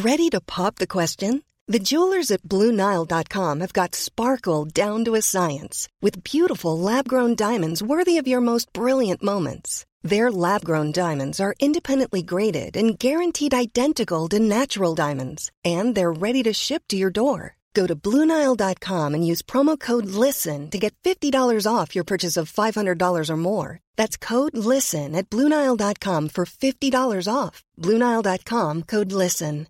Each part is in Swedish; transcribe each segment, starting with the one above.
Ready to pop the question? The jewelers at BlueNile.com have got sparkle down to a science with beautiful lab-grown diamonds worthy of your most brilliant moments. Their lab-grown diamonds are independently graded and guaranteed identical to natural diamonds, and they're ready to ship to your door. Go to BlueNile.com and use promo code LISTEN to get $50 off your purchase of $500 or more. That's code LISTEN at BlueNile.com for $50 off. BlueNile.com, code LISTEN.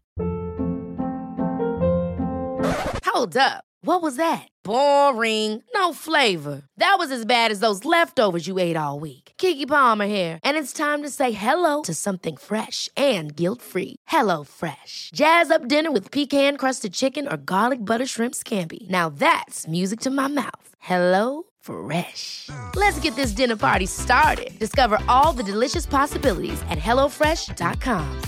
Hold up. What was that? Boring. No flavor. That was as bad as those leftovers you ate all week. Keke Palmer here, and it's time to say hello to something fresh and guilt-free. Hello Fresh. Jazz up dinner with pecan-crusted chicken or garlic butter shrimp scampi. Now that's music to my mouth. Hello Fresh. Let's get this dinner party started. Discover all the delicious possibilities at hellofresh.com.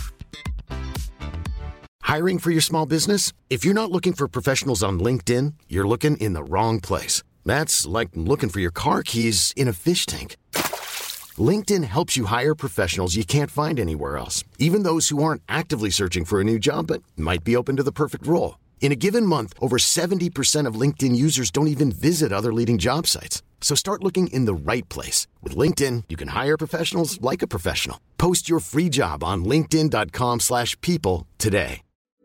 Hiring for your small business? If you're not looking for professionals on LinkedIn, you're looking in the wrong place. That's like looking for your car keys in a fish tank. LinkedIn helps you hire professionals you can't find anywhere else, even those who aren't actively searching for a new job but might be open to the perfect role. In a given month, over 70% of LinkedIn users don't even visit other leading job sites. So start looking in the right place. With LinkedIn, you can hire professionals like a professional. Post your free job on linkedin.com/people today.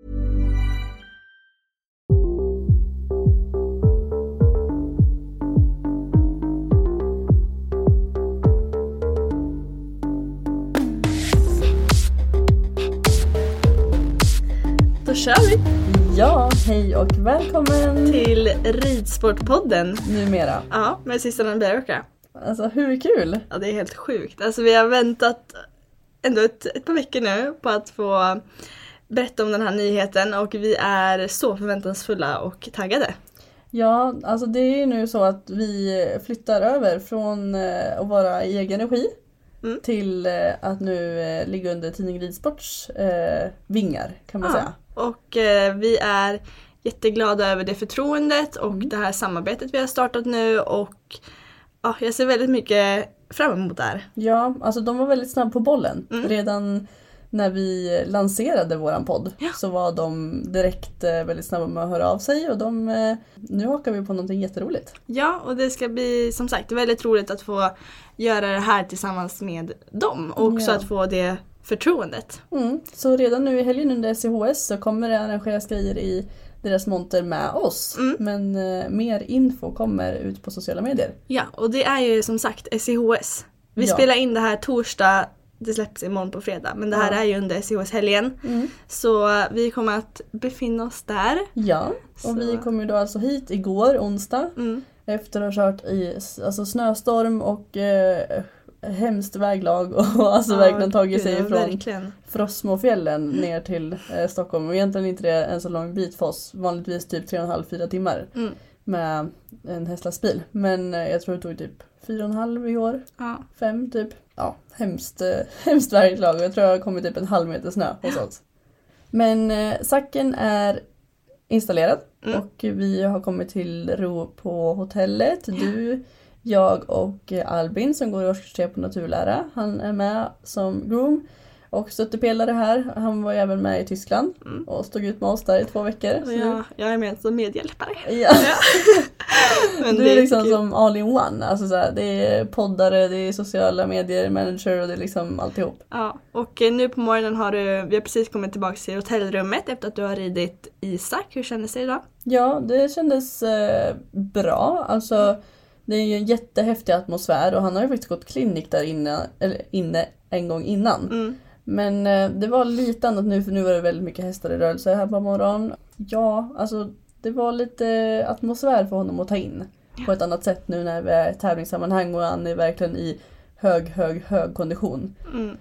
Då kör vi! Ja, hej och välkommen till Ridsportpodden. Numera. Ja, med Sissan Berka. Alltså hur kul? Ja, det är helt sjukt. Alltså vi har väntat ändå ett par veckor nu på att få berätta om den här nyheten. Och vi är så förväntansfulla och taggade. Ja, alltså det är nu så att vi flyttar över från att vara i egen regi till att nu ligga under tidning Ridsports vingar kan man säga. Och vi är jätteglada över det förtroendet och det här samarbetet vi har startat nu. Och ja, jag ser väldigt mycket fram emot det här. Ja, alltså de var väldigt snabba på bollen. Redan när vi lanserade våran podd så var de direkt väldigt snabba med att höra av sig. Och nu hakar vi på någonting jätteroligt. Ja, och det ska bli som sagt väldigt roligt att få göra det här tillsammans med dem. Och också att få det förtroendet. Så redan nu i helgen under SCHS så kommer det arrangeras grejer i deras monter med oss. Men mer info kommer ut på sociala medier. Ja, och det är ju som sagt SCHS. Vi spelar in det här torsdag. Det släpps imorgon på fredag. Men det här är ju under SCHS-helgen. Så vi kommer att befinna oss där. Ja, och vi kommer då alltså hit igår, onsdag. Efter att ha kört i snöstorm och hemskt väglag. Och alltså verkligen tagit sig ifrån Frostmofjällen ner till Stockholm. Och egentligen inte det en så lång bit för oss. Vanligtvis typ 3,5-4 timmar med en hästlastbil. Men jag tror det tog typ 4,5 i år. 5 typ. Ja, hemskt väglag. Jag tror jag har kommit typ en halv meter snö hos oss. Men sacken är installerad. Och vi har kommit till ro på hotellet. Du, jag och Albin som går i årskurs 3 på naturlära. Han är med som groom och stöttepelare här. Han var även med i Tyskland och stod ut med oss där i 2 veckor. Ja, jag är med som medhjälpare. Ja. Men du är liksom som all in one. Alltså såhär, det är poddare, det är sociala medier, manager och det är liksom alltihop. Ja, och nu på morgonen vi har precis kommit tillbaka till hotellrummet efter att du har ridit Isak. Hur kändes det idag? Ja, det kändes bra. Alltså det är ju en jättehäftig atmosfär och han har ju faktiskt gått klinik där inne en gång innan. Men det var lite annat nu för nu var det väldigt mycket hästar i rörelse här på morgonen. Ja, alltså det var lite atmosfär för honom att ta in på ett annat sätt nu när vi är i tävlingssammanhang och han är verkligen i hög kondition.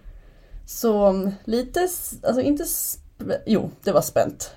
Så lite, alltså inte jo, det var spänt.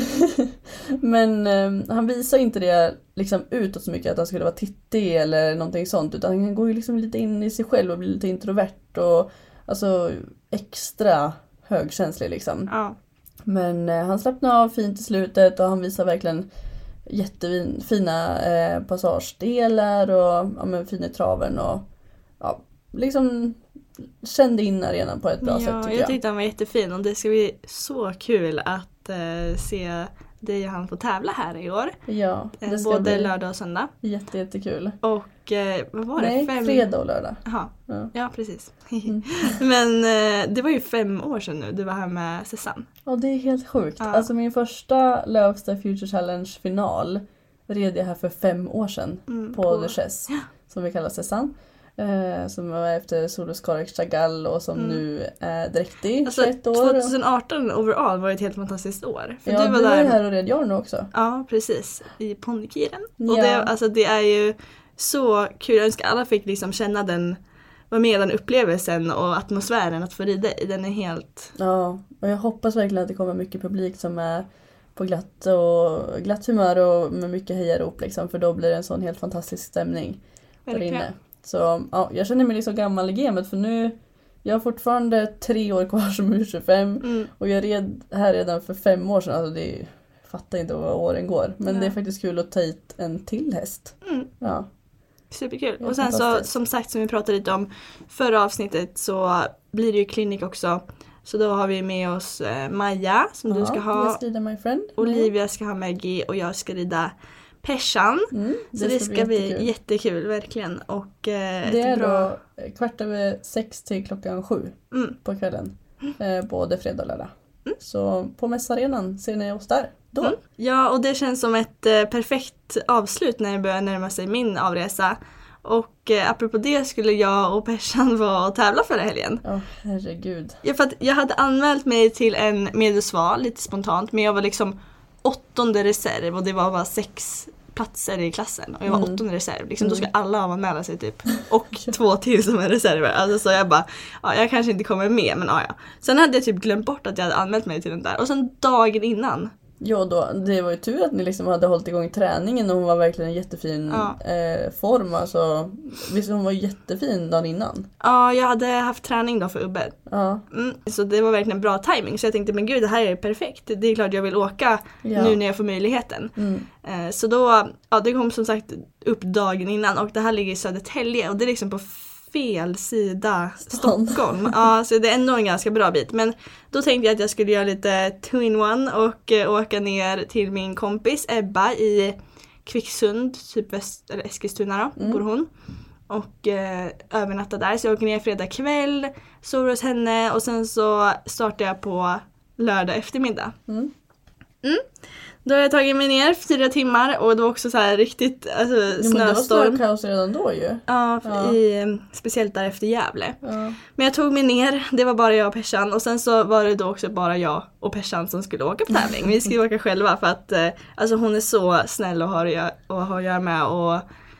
Men han visar inte det liksom utåt så mycket att han skulle vara tittig eller någonting sånt. Utan han går ju liksom lite in i sig själv och blir lite introvert och alltså extra högkänslig liksom. Ja. Men han slappnar av fint i slutet och han visar verkligen jättefina passagedelar och fin i traven och ja, liksom kände in arenan på ett bra sätt tycker jag. Jag tyckte han var jättefin och det ska bli så kul att att se dig och han få tävla här i år. Ja, det ska både bli lördag och söndag. jättekul. Och vad var det? Nej, fredag och lördag. Jaha, Ja. ja precis. Men det var ju 5 år sedan nu du var här med Susanne. Ja, det är helt sjukt. Ja. Alltså min första Lövsta Future Challenge-final red jag här för 5 år sedan på The Chess, som vi kallar Susanne. Som var efter Solus Karek Chagall och som nu är dräktig, alltså, 21 år. 2018 overall var ett helt fantastiskt år. För Ja, du var ju där här och red jag nu också. Ja, precis. I Ponnykiren. Ja. Och det är ju så kul. Jag önskar alla fick liksom känna vara med den upplevelsen och atmosfären att få rida i. Den är helt... Ja, och jag hoppas verkligen att det kommer mycket publik som är på glatt humör och med mycket hejarop liksom, för då blir det en sån helt fantastisk stämning där inne. Så ja, jag känner mig liksom gammal i gamet, för nu jag har fortfarande 3 år kvar som U25 och jag red här redan för 5 år sedan. Alltså jag fattar inte vad åren går, men det är faktiskt kul att ta hit en till häst. Ja. Superkul. Och sen så, som sagt, som vi pratade lite om förra avsnittet, så blir det ju klinik också. Så då har vi med oss Maja som du ska ha. Jag ska rida my friend. Olivia ska ha Maggie och jag ska rida Persan. Så det ska bli jättekul, verkligen. Och det är bra... då 6:15 till 7:00 på kvällen. Både fredag och lördag. Så på mässarenan ser ni oss där. Då. Ja, och det känns som ett perfekt avslut när det börjar närma sig min avresa. Och apropå det skulle jag och Persan vara och tävla förra helgen. Herregud. Ja, för att jag hade anmält mig till en medelsval lite spontant, men jag var liksom 8:e reserv och det var bara 6 platser i klassen och jag var 8:e reserv. Liksom, då ska alla anmäla sig typ. Och 2 till som är reserver. Alltså, så jag bara, jag kanske inte kommer med, men ja. Sen hade jag typ glömt bort att jag hade anmält mig till den där. Och sen dagen innan. Ja, det var ju tur att ni liksom hade hållit igång träningen och hon var verkligen en jättefin form. Alltså, visst, hon var jättefin dagen innan. Ja, jag hade haft träning då för Ubbe. Ja. Så det var verkligen bra timing. Så jag tänkte, men gud, det här är perfekt. Det är klart jag vill åka nu när jag får möjligheten. Så då, det kom som sagt upp dagen innan. Och det här ligger i Södertälje och det är liksom på fel sida Stockholm. Ja, så det är ändå en ganska bra bit. Men då tänkte jag att jag skulle göra lite twin one och åka ner till min kompis Ebba i Kvicksund, typ eller Eskilstuna då, bor hon. Och övernatta där. Så jag åker ner fredag kväll, sover hos henne och sen så startar jag på lördag eftermiddag. Då har jag tagit mig ner för 4 timmar och det var också så här riktigt snöstorm. Men det var snökaos redan då ju. Ja. Speciellt där efter Gävle. Ja. Men jag tog mig ner, det var bara jag och Persan och sen så var det då också bara jag och Persan som skulle åka på tävling. Vi skulle åka själva för att hon är så snäll och har att göra med och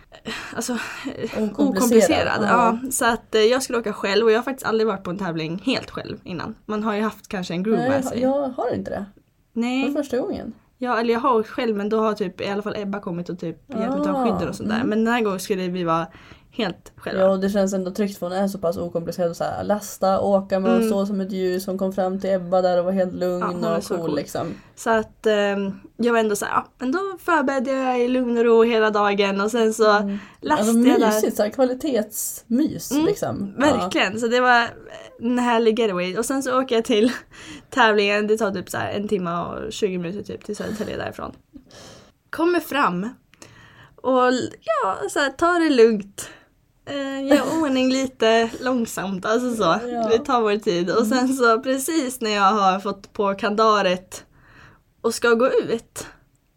okomplicerad. Ja, så att jag skulle åka själv och jag har faktiskt aldrig varit på en tävling helt själv innan. Man har ju haft kanske en groom med sig. Jag har inte det. Nej. Det var första gången. Ja, eller jag har åkt själv, men då har typ i alla fall Ebba kommit och typ hjälpt mig ta skydden och sånt där. Men den här gången skulle vi vara helt själva. Ja, och det känns ändå tryggt för hon är så pass okomplicerad och så här, lasta, åka med och stå som ett ljus. Hon kom fram till Ebba där och var helt lugn och cool liksom. Så att jag var ändå så här, men då förberedde jag i lugn och ro hela dagen och sen så lastade jag där. Mysigt, så här, kvalitetsmys liksom. Verkligen, så det var en härlig getaway. Och sen så åker jag till tävlingen, det tar typ så här 1 timme och 20 minuter typ till Södertälje därifrån. Kommer fram och så här, ta det lugnt. Gör ordning lite långsamt, alltså så. Det tar vår tid. Och sen så precis när jag har fått på kandaret och ska gå ut,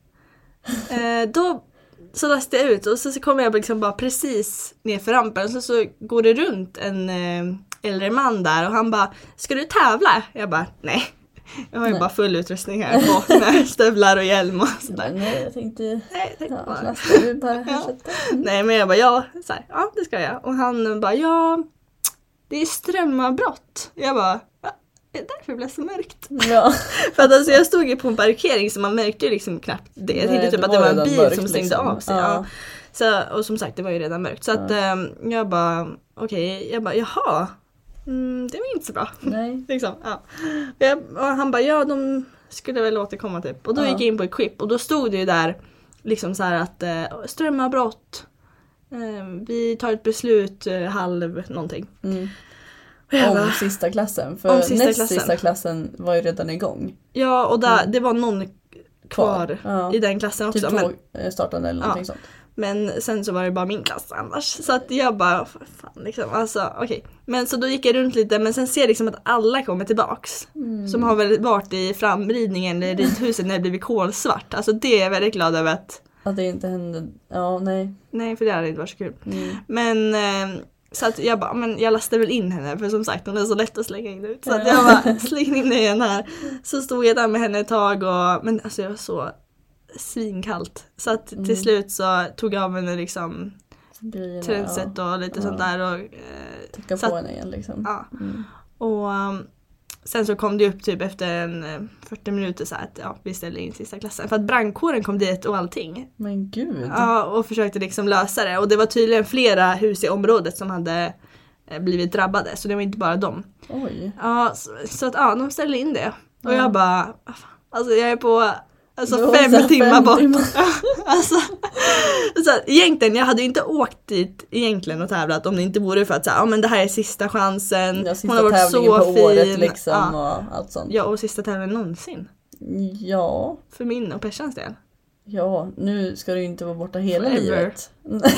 då så lastar jag ut och så kommer jag liksom bara precis ner för rampen och så går det runt en äldre man där och han bara, ska du tävla? Jag bara, nej. Jag har ju bara full utrustning här på med stövlar och hjälm och sådär. Nej, jag tänkte bara. Lastar du bara Nej, men jag bara, det ska jag. Och han bara, det är strömavbrott. Jag bara, det är därför det blev så mörkt. Ja. För att jag stod ju på en parkering så man märkte ju liksom knappt det. Jag tänkte typ att det var en bil som stängde av sig. Ja. Så, och som sagt, det var ju redan mörkt. Så att jag bara, jaha. Det var inte så bra. Nej. Liksom, ja. Och han bara, de skulle väl återkomma typ. Och då gick jag in på Equip och då stod det ju där liksom så här att strömavbrott. Vi tar ett beslut 12:30 någonting. Om sista klassen. För sista klassen var ju redan igång. Ja, och det var någon kvar i den klassen också. Typ 2 startande eller någonting sånt. Men sen så var det bara min klass annars. Så att jag bara, fan liksom, alltså okej. Men så då gick jag runt lite, men sen ser jag liksom att alla kommer tillbaks. Som har väl varit i framridningen eller ridhuset när det blivit kolsvart. Alltså det är jag väldigt glad över att det inte hände, nej. Nej, för det hade inte varit så kul. Men så att jag bara, men jag lastade väl in henne, för som sagt hon är så lätt att slänga in ut. Så att jag bara slängde in igen här. Så stod jag där med henne ett tag men alltså jag var så svinkallt. Så att till slut så tog jag av henne liksom trendset och lite sånt där. Och täcka på henne igen liksom. Ja. Och sen så kom det upp typ efter 40 minuter så att vi ställde in sista klassen. För att brandkåren kom dit och allting. Men gud. Ja, och försökte liksom lösa det. Och det var tydligen flera hus i området som hade blivit drabbade. Så det var inte bara dem. Oj. Ja, så att de ställde in det. Och jag bara, alltså jag är på 5 timmar bort. Alltså, så egentligen, jag hade ju inte åkt dit egentligen och tävlat om det inte vore för att men det här är sista chansen. Sista hon har varit så på fin. Året liksom och allt sånt. Ja, och sista tävlingen någonsin. Ja. För min och Persans del. Ja, nu ska du inte vara borta hela livet.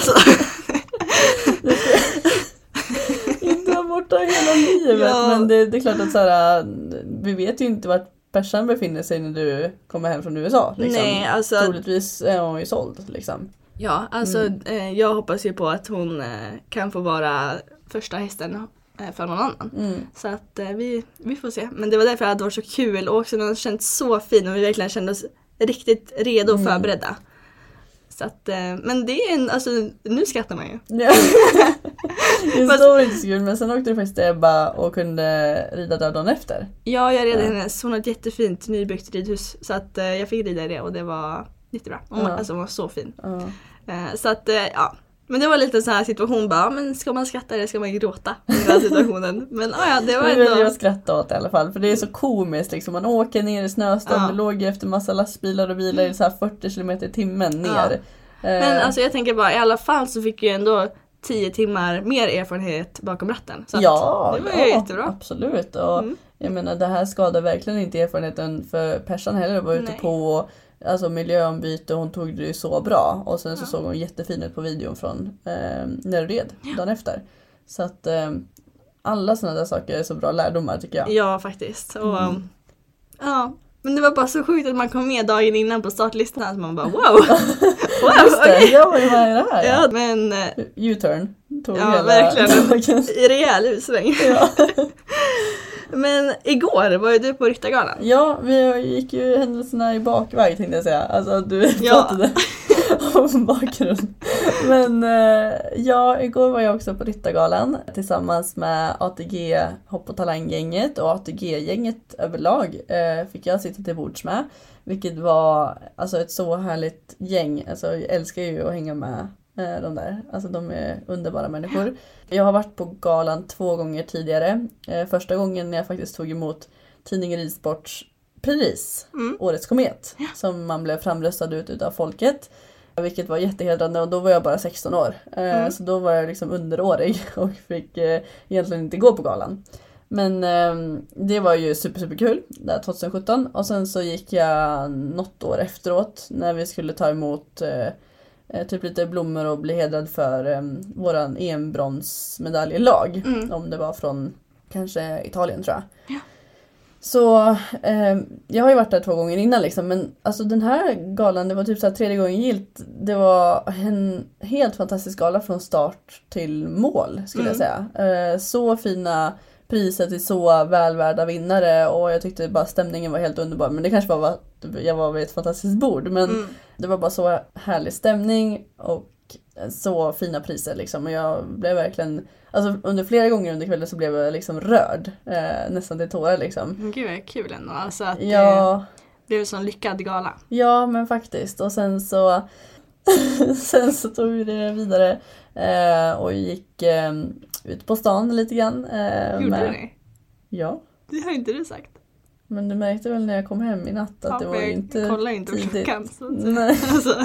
Inte vara borta hela livet. Men det är klart att såhär, vi vet ju inte vart Persan befinner sig när du kommer hem från USA. Liksom. Nej, alltså troligtvis är hon ju såld liksom. Ja, alltså jag hoppas ju på att hon kan få vara första hästen för någon annan. Så att vi får se. Men det var därför att det var så kul och också den känns så fin och vi verkligen kände oss riktigt redo och förberedda. Så att, men det är alltså nu skrattar man ju. Ja. Det står inte så kul, men sen åkte du faktiskt Ebba och kunde rida där dagen efter. Ja, jag red hennes. Hon har ett jättefint nybyggt ridhus. Så att jag fick rida i det och det var jättebra. Alltså hon var så fin. Så att men det var lite så här situation bara, men ska man skratta eller ska man gråta i den här situationen? Men det var ändå... Jag skratta åt i alla fall, för det är så komiskt liksom. Man åker ner i snöstorm, det låg efter massa lastbilar och bilar i så här 40 km i timmen ner. Men alltså jag tänker bara, i alla fall så fick jag ändå 10 timmar mer erfarenhet bakom ratten. Så att det var ju jättebra. Absolut. Och jag menar, det här skadar verkligen inte erfarenheten för Persan heller. Jag var ute på miljöombyte och hon tog det ju så bra. Och sen så såg hon jättefin ut på videon från när du red dagen efter. Så att alla sådana där saker är så bra lärdomar tycker jag. Ja, faktiskt. Och, men det var bara så sjukt att man kom med dagen innan på startlistan så man bara wow. Just det, jag var ju med i det här. Ja, men U-turn tog verkligen. I rejäl utsväng. Ja. Men igår var ju du på Ryttargalan. Ja, vi gick ju händelserna i bakväg tänkte jag säga. Alltså du pratade om bakgrund. Men igår var jag också på Ryttargalan tillsammans med ATG Hopp- och Talanggänget och ATG-gänget överlag fick jag sitta till bords med. Vilket var alltså ett så härligt gäng. Alltså jag älskar ju att hänga med de där. Alltså de är underbara människor. Jag har varit på galan 2 gånger tidigare. Första gången när jag faktiskt tog emot tidningen Ridsports pris, Årets Komet, som man blev framröstad ut av folket. Vilket var jättehedrande och då var jag bara 16 år. Så då var jag liksom underårig och fick egentligen inte gå på galan. Men det var ju superkul där 2017. Och sen så gick jag något år efteråt när vi skulle ta emot typ lite blommor och bli hedrad för våran EM-bronsmedaljelag. Om det var från kanske Italien tror jag. Ja. Så jag har ju varit där 2 gånger innan liksom. Men alltså den här galan, det var typ så här 3:e gången gilt. Det var en helt fantastisk gala från start till mål skulle jag säga. Så fina priser till så välvärda vinnare och jag tyckte bara stämningen var helt underbar. Men det kanske bara var att jag var vid ett fantastiskt bord. Men det var bara så härlig stämning och så fina priser liksom. Och jag blev verkligen, alltså under flera gånger under kvällen så blev jag liksom rörd. Nästan till tårar liksom. Gud vad kul ändå. Alltså att det blev en sån lyckad gala. Ja men faktiskt. Och sen så tog vi det vidare och gick ut på stan lite grann. Gjorde ni? Ja. Det har inte du sagt. Men du märkte väl när jag kom hem i natt att det var ju inte kolla inte tidigt. Klockan, så Nej. alltså.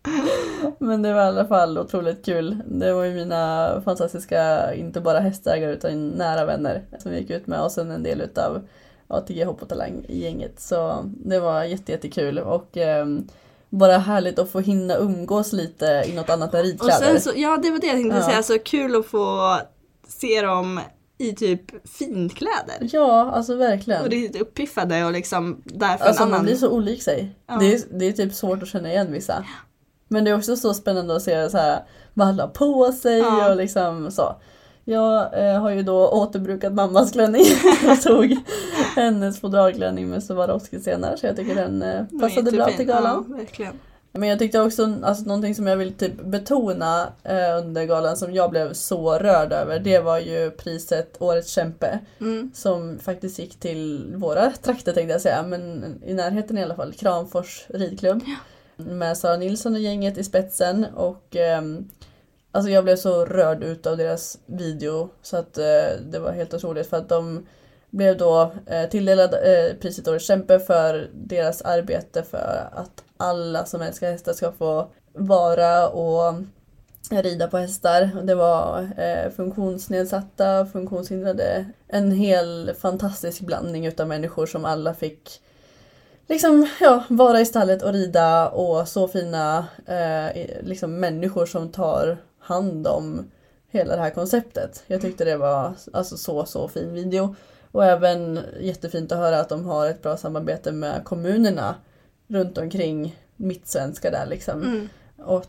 Men det var i alla fall otroligt kul. Det var ju mina fantastiska, inte bara hästägare utan nära vänner som gick ut med, och sen en del utav ATG Hopp och Talang i gänget. Så det var jättekul och bara härligt att få hinna umgås lite i något annat än ridkläder. Och sen så, ja, det var det jag tänkte säga, så kul att få se dem i typ finkläder. Ja, alltså verkligen. Och riktigt uppiffade och liksom därför alltså, en annan. Man blir så olik sig. Ja. Det är typ svårt att känna igen vissa. Men det är också så spännande att se så här, vad alla har på sig och liksom så. Jag har ju då återbrukat mammas klänning och tog hennes fodralklänning med Swarovski-scener, så jag tycker den passade bra till galan. Ja, verkligen. Men jag tyckte också, alltså någonting som jag vill typ betona under galan som jag blev så rörd över, det var ju priset Årets kämpe som faktiskt gick till våra trakter, tänkte jag säga, men i närheten i alla fall, Kramfors ridklubb med Sara Nilsson och gänget i spetsen, och alltså jag blev så rörd ut av deras video så att det var helt otroligt, för att de blev då tilldelade priset Årets kämpe för deras arbete för att alla som älskar hästar ska få vara och rida på hästar. Det var funktionsnedsatta, funktionshindrade, en hel fantastisk blandning utav människor som alla fick liksom, vara i stallet och rida, och så fina liksom människor som tar hand om hela det här konceptet. Jag tyckte det var alltså så fin video. Och även jättefint att höra att de har ett bra samarbete med kommunerna runt omkring Mittsvenska där liksom. Och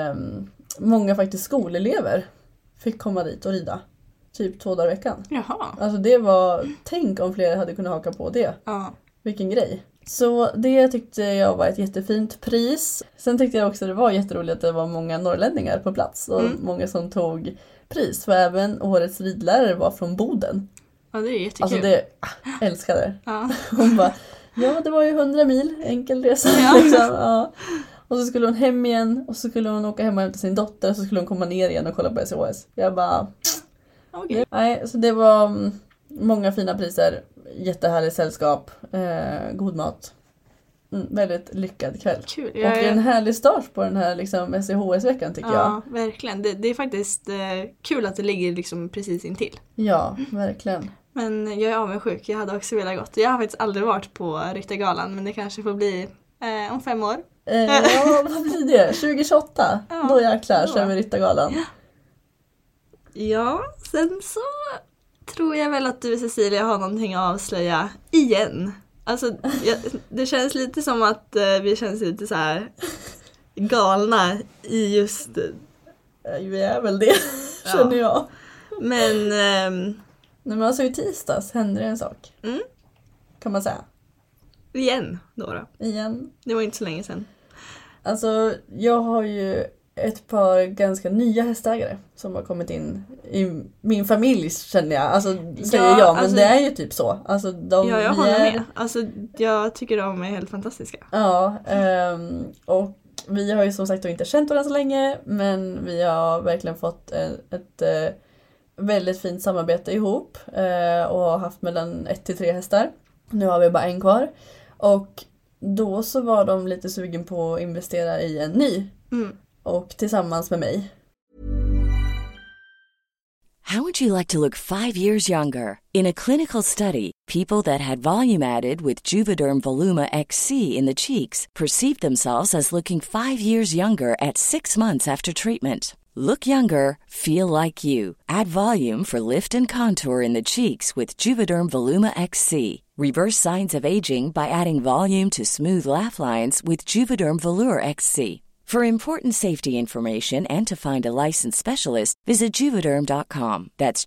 många faktiskt skolelever fick komma dit och rida. Typ 2 dagar i veckan. Jaha. Alltså det var, tänk om fler hade kunnat haka på det. Ja. Vilken grej. Så det tyckte jag var ett jättefint pris. Sen tyckte jag också det var jätteroligt att det var många norrlänningar på plats. Och många som tog pris. För även årets ridlärare var från Boden. Ja, det är jättekul. Alltså det, älskade. Ja. Hon bara, det var ju 100 mil, enkel resa. Liksom. Ja. Och så skulle hon hem igen, och så skulle hon åka hem och hämta sin dotter, och så skulle hon komma ner igen och kolla på SOS. Jag bara, okej. Nej, så det var många fina priser, jättehärligt sällskap, god mat. Väldigt lyckad kväll. Kul. Och en härlig start på den här liksom SEHS-veckan tycker jag. Ja, verkligen. Det är faktiskt kul att det ligger liksom precis intill. Ja, verkligen. Men jag är avundsjuk. Jag hade också velat gått. Jag har faktiskt aldrig varit på Ryttargalan, men det kanske får bli om 5 år. Ja, vad blir det? 2028? Ja, då jäklar kör vi Ryttargalan. Ja, sen så tror jag väl att du, Cecilia, har någonting att avslöja igen. Alltså, det känns lite som att vi känns lite så här galna i just... Vi är väl det, känner jag. Men... Nej, men alltså i tisdags hände det en sak. Kan man säga. Igen då. Igen. Det var inte så länge sedan. Alltså, jag har ju ett par ganska nya hästägare som har kommit in i min familj, känner jag. Alltså, säger jag, men alltså, det är ju typ så. Alltså, jag håller med. Alltså, jag tycker de är helt fantastiska. Ja, och vi har ju som sagt inte känt varandra så länge, men vi har verkligen fått ett väldigt fint samarbete ihop och har haft mellan 1 till 3 hästar. Nu har vi bara en kvar. Och då så var de lite sugen på att investera i en ny. Och tillsammans med mig. How would you like to look 5 years younger? In a clinical study, people that had volume added with Juvederm Voluma XC in the cheeks perceived themselves as looking 5 years younger at 6 months after treatment. Look younger, feel like you. Add volume for lift and contour in the cheeks with Juvederm Voluma XC. Reverse signs of aging by adding volume to smooth laugh lines with Juvederm Volure XC. For important safety information and to find a licensed specialist, visit Juvederm.com. That's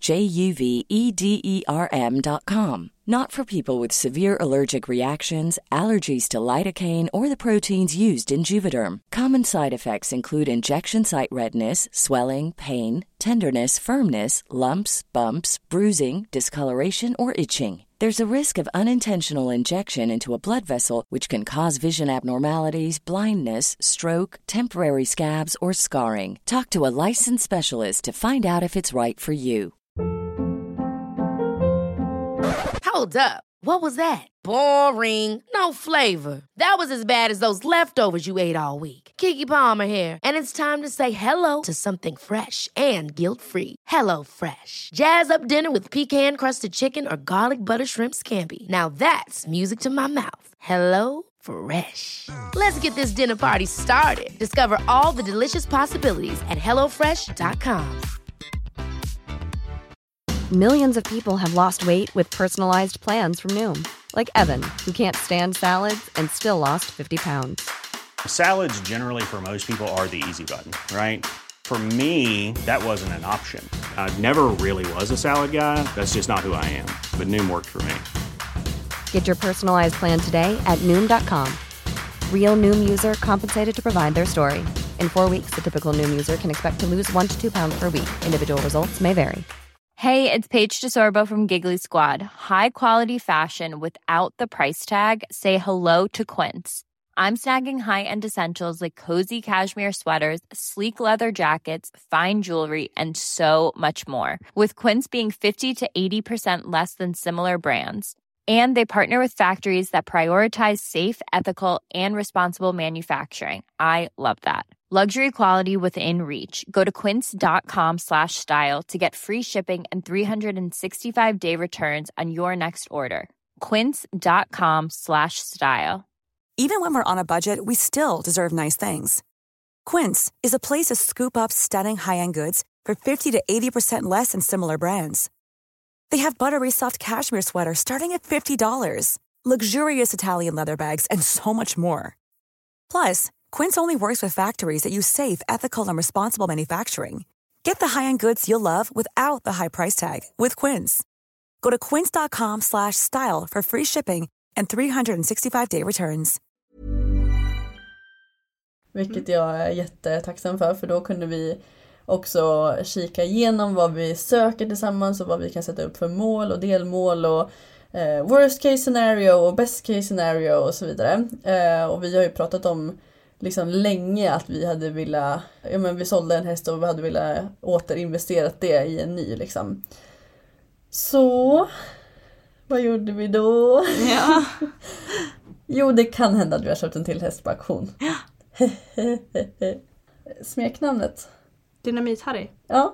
JUVEDERM.com. Not for people with severe allergic reactions, allergies to lidocaine, or the proteins used in Juvederm. Common side effects include injection site redness, swelling, pain, tenderness, firmness, lumps, bumps, bruising, discoloration, or itching. There's a risk of unintentional injection into a blood vessel, which can cause vision abnormalities, blindness, stroke, temporary scabs, or scarring. Talk to a licensed specialist to find out if it's right for you. Hold up. What was that? Boring. No flavor. That was as bad as those leftovers you ate all week. Keke Palmer here, and it's time to say hello to something fresh and guilt-free. Hello Fresh. Jazz up dinner with pecan-crusted chicken or garlic butter shrimp scampi. Now that's music to my mouth. Hello Fresh. Let's get this dinner party started. Discover all the delicious possibilities at hellofresh.com. Millions of people have lost weight with personalized plans from Noom. Like Evan, who can't stand salads and still lost 50 pounds. Salads generally for most people are the easy button, right? For me, that wasn't an option. I never really was a salad guy. That's just not who I am. But Noom worked for me. Get your personalized plan today at Noom.com. Real Noom user compensated to provide their story. In 4 weeks, the typical Noom user can expect to lose 1 to 2 pounds per week. Individual results may vary. Hey, it's Paige DeSorbo from Giggly Squad. High quality fashion without the price tag. Say hello to Quince. I'm snagging high-end essentials like cozy cashmere sweaters, sleek leather jackets, fine jewelry, and so much more. With Quince being 50 to 80% less than similar brands. And they partner with factories that prioritize safe, ethical, and responsible manufacturing. I love that. Luxury quality within reach. Go to quince.com/style to get free shipping and 365-day returns on your next order. Quince.com/style. Even when we're on a budget, we still deserve nice things. Quince is a place to scoop up stunning high-end goods for 50 to 80% less than similar brands. They have buttery soft cashmere sweaters starting at $50, luxurious Italian leather bags, and so much more. Plus, Quince only works with factories that use safe, ethical, and responsible manufacturing. Get the high-end goods you'll love without the high price tag with Quince. Go to quince.com/style for free shipping and 365-day returns. Vilket jag är jättetacksam för då kunde vi också kika igenom vad vi söker tillsammans och vad vi kan sätta upp för mål och delmål och worst case scenario och best case scenario och så vidare. Och vi har ju pratat om liksom länge att vi hade velat, vi sålde en häst och vi hade velat återinvestera det i en ny liksom. Så vad gjorde vi då? Ja. Jo, det kan hända att vi har köpt en till häst på auktion. Ja. Smeknamnet. Dynamit-Harry. Ja.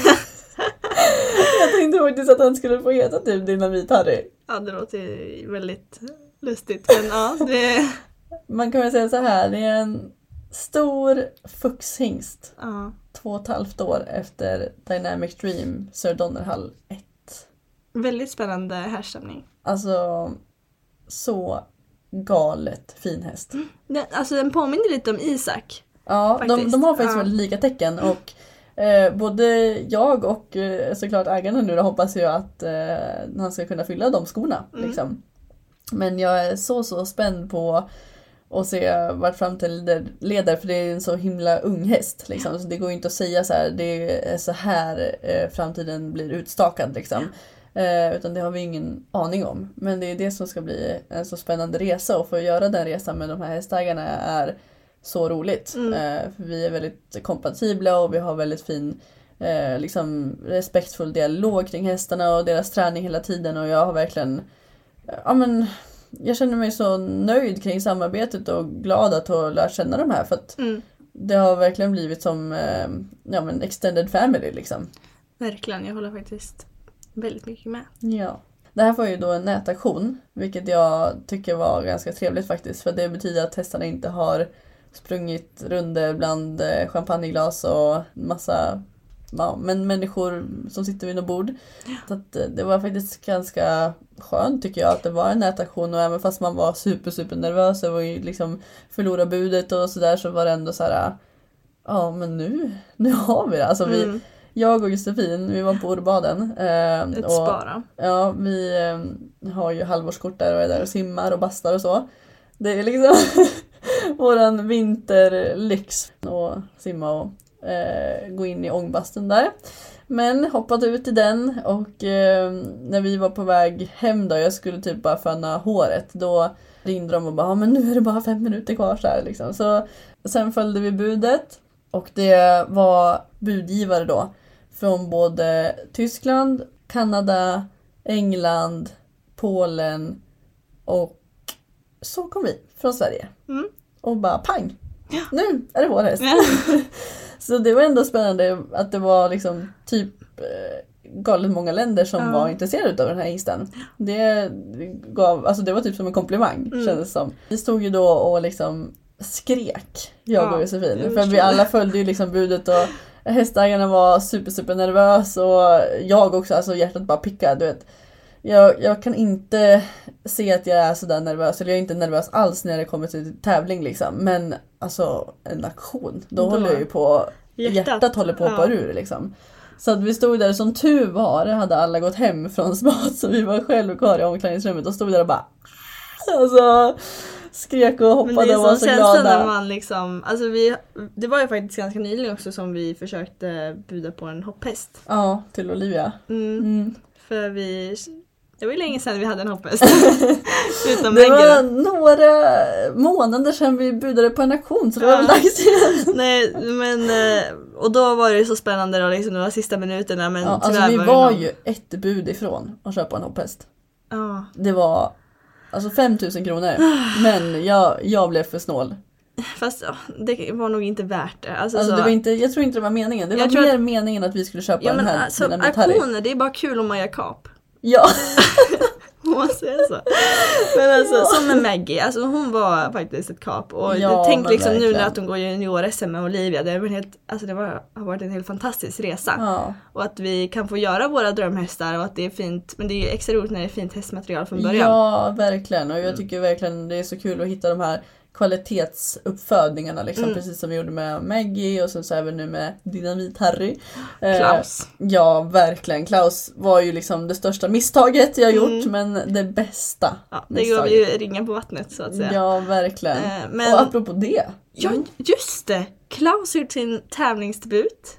Jag tänkte faktiskt att han skulle få heta typ Dynamit-Harry. Ja, det låter väldigt lustigt. Men ja, det... Man kan väl säga så här, det är en stor fuxhingst. Ja. 2,5 år efter Dynamic Dream Sir Donnerhall 1. Väldigt spännande härstämning. Alltså, så galet fin häst. Den påminner lite om Isak. Ja, de har faktiskt väldigt lika tecken och både jag och såklart ägarna nu då hoppas ju att han ska kunna fylla de skorna. Liksom. Men jag är så spänd på att se vart framtiden leder för det är en så himla ung häst. Liksom. Så det går inte att säga så här, det är så här framtiden blir utstakad liksom. Utan det har vi ingen aning om. Men det är det som ska bli en så spännande resa och få göra den resan med de här hästägarna är så roligt. För vi är väldigt kompatibla och vi har väldigt fin liksom respektfull dialog kring hästarna och deras träning hela tiden och jag har verkligen jag känner mig så nöjd kring samarbetet och glad att ha lärt känna de här för att det har verkligen blivit som extended family liksom. Verkligen, jag håller faktiskt väldigt mycket med. Ja. Det här var ju då en nätaktion, vilket jag tycker var ganska trevligt faktiskt. För det betyder att hästarna inte har sprungit runder bland champagneglas och massa människor som sitter vid något bord. Ja. Så att det var faktiskt ganska skönt tycker jag att det var en nätaktion. Och även fast man var super nervös och liksom förlora budet och sådär så var det ändå så här. Ja men nu har vi det. Alltså jag och Josefin, vi var på Orbaden. Ett spara. Ja, vi har ju halvårskort där och är där och simmar och bastar och så. Det är liksom våran vinterlyx att simma och gå in i ångbasten där. Men hoppade ut i den och när vi var på väg hem då, jag skulle typ bara föna håret, då ringde de och bara, men nu är det bara 5 minuter kvar så här liksom. Så sen följde vi budet och det var budgivare då från både Tyskland, Kanada, England, Polen och så kom vi från Sverige. Och bara pang! Ja. Nu är det vår häst. Ja. Så det var ändå spännande att det var liksom typ galet många länder som var intresserade av den här hästen. Det var typ som en komplimang kändes som. Vi stod ju då och liksom skrek, jag och Josefin. För vi alla följde ju liksom budet och hästägarna var super nervös och jag också, alltså hjärtat bara pickade, du vet. Jag kan inte se att jag är sådär nervös, eller jag är inte nervös alls när det kommer till tävling liksom. Men alltså en aktion, då håller jag ju på, hjärtat håller på att hoppa ur liksom. Så att vi stod där, som tur var, hade alla gått hem från spat, så vi var själva kvar i omklädningsrummet och stod där och bara alltså skrek och hoppade och var så glada. När man liksom, alltså det var ju faktiskt ganska nyligen också som vi försökte buda på en hopphäst. Ja, till Olivia. För det var ju länge sedan vi hade en hopphäst. Utan det var några månader sedan vi budade på en auktion, så det var väl dags igen. Nej, men och då var det så spännande då, liksom de sista minuterna. Men alltså vi var ju ett bud ifrån att köpa en hopphäst. Ja. Det var alltså 5 000 kronor. Men jag blev för snål. Fast det var nog inte värt det. Alltså det var inte, jag tror inte det var meningen. Det var mer meningen att vi skulle köpa den här. Alltså, auktioner, det är bara kul om man gör kap. Ja. Man säger så. Men alltså, som med Maggie, alltså hon var faktiskt ett kap. Och tänk liksom verkligen. Nu när att hon går junior-SM med Olivia, det har varit en helt fantastisk resa. Ja. Och att vi kan få göra våra drömhästar och att det är fint. Men det är ju extra roligt när det är fint hästmaterial från början. Ja, verkligen. Och jag tycker verkligen det är så kul att hitta de här kvalitetsuppfödningarna liksom, precis som vi gjorde med Maggie och sen så även nu med Dynamit-Harry. Klaus. Ja, verkligen. Klaus var ju liksom det största misstaget jag gjort, men det bästa. Ja, det gav ju ringa på vattnet så att säga. Ja, verkligen. Och apropå det. Ja, just det. Klaus gjort sin tävlingsdebut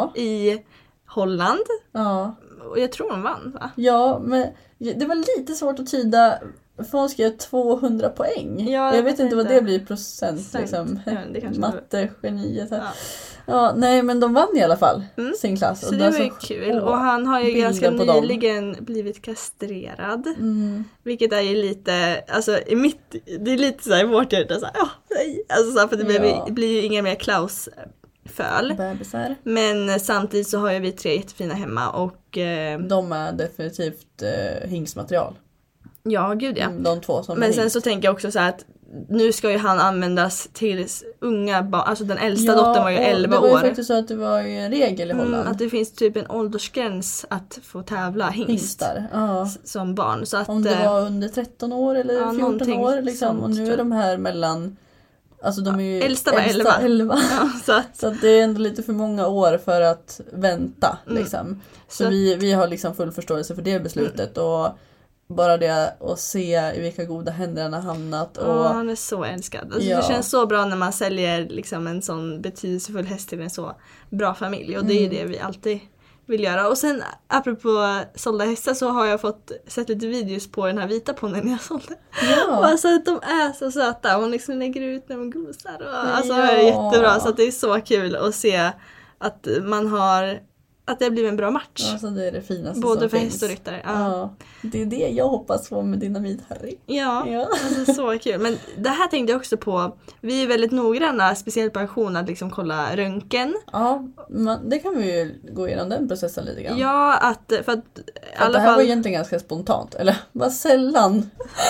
i Holland. Ja. Och jag tror hon vann, va? Ja, men det var lite svårt att tyda. För hon skrev 200 poäng. Ja, jag vet inte vad det blir i procent. Liksom. Matte-geniet här. Ja, nej, men de vann i alla fall sin klass. Så det var ju kul. Och han har ju ganska nyligen blivit kastrerad. Vilket är ju lite, alltså det är lite så här i vårt hjärta så här, alltså så här, för det blir ju inga mer Klaus-föl. Bebisar. Men samtidigt så har ju vi 3 jättefina hemma och de är definitivt hingsmaterial. Ja, gud ja. De 2 som men sen så tänker jag också så här att nu ska ju han användas till unga barn. Alltså den äldsta dottern var ju 11 år. Det var ju faktiskt så att det var ju en regel i Holland. Att det finns typ en åldersgräns att få tävla hingstar som barn. Så att, om det var under 13 år eller 14 år liksom. Och nu är de här mellan, alltså de är ju äldsta var 11. Ja, så att det är ändå lite för många år för att vänta liksom. Så vi har liksom full förståelse för det beslutet och bara det att se i vilka goda händer han har hamnat. Och han är så älskad. Alltså, det känns så bra när man säljer liksom en sån betydelsefull häst till en så bra familj. Och det är ju det vi alltid vill göra. Och sen apropå sålda hästar så har jag fått sett lite videos på den här vita ponnyn jag sålde. Ja. Och alltså att de är så söta. Hon liksom lägger ut när man gosar. Och alltså det är jättebra. Så att det är så kul att se att man har, att det blir en bra match. Alltså det är det finaste både som för finns. häst och ryttare. Ja. Det är det jag hoppas på med Dynamit-Harry. Ja. Alltså så kul. Men det här tänkte jag också på. Vi är väldigt noggranna, speciellt på auktion, att liksom kolla röntgen. Ja, det kan vi ju gå igenom den processen lite grann. Ja, för att det här var egentligen ganska spontant. Eller vad sällan.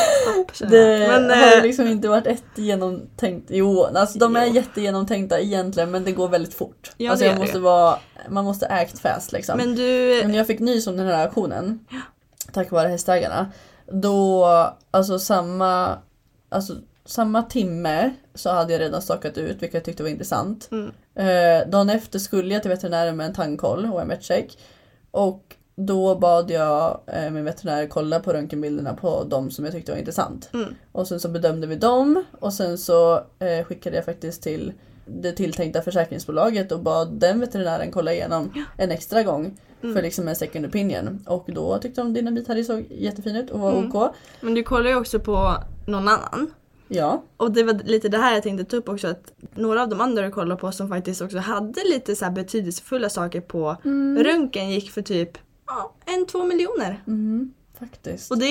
Det har liksom inte varit genomtänkt. Jo, alltså de är jättegenomtänkta egentligen, men det går väldigt fort. Ja, alltså man måste act fast liksom. Men när jag fick nys om den här auktionen, tack vare hästägarna, då alltså samma timme så hade jag redan stakat ut, vilket jag tyckte var intressant. Dagen efter skulle jag till veterinären med en tandkoll och en mätcheck. Och då bad jag min veterinär kolla på röntgenbilderna på de som jag tyckte var intressant. Och sen så bedömde vi dem. Och sen så skickade jag faktiskt till det tilltänkta försäkringsbolaget och bad den veterinären kolla igenom en extra gång för liksom en second opinion. Och då tyckte de Dynamit-Harry såg jättefin ut och var OK. Men du kollar ju också på någon annan. Ja. Och det var lite det här jag tänkte ta upp också, att några av de andra du kollar på som faktiskt också hade lite så här betydelsefulla saker på röntgen gick för typ 1-2 miljoner. Faktiskt. Och det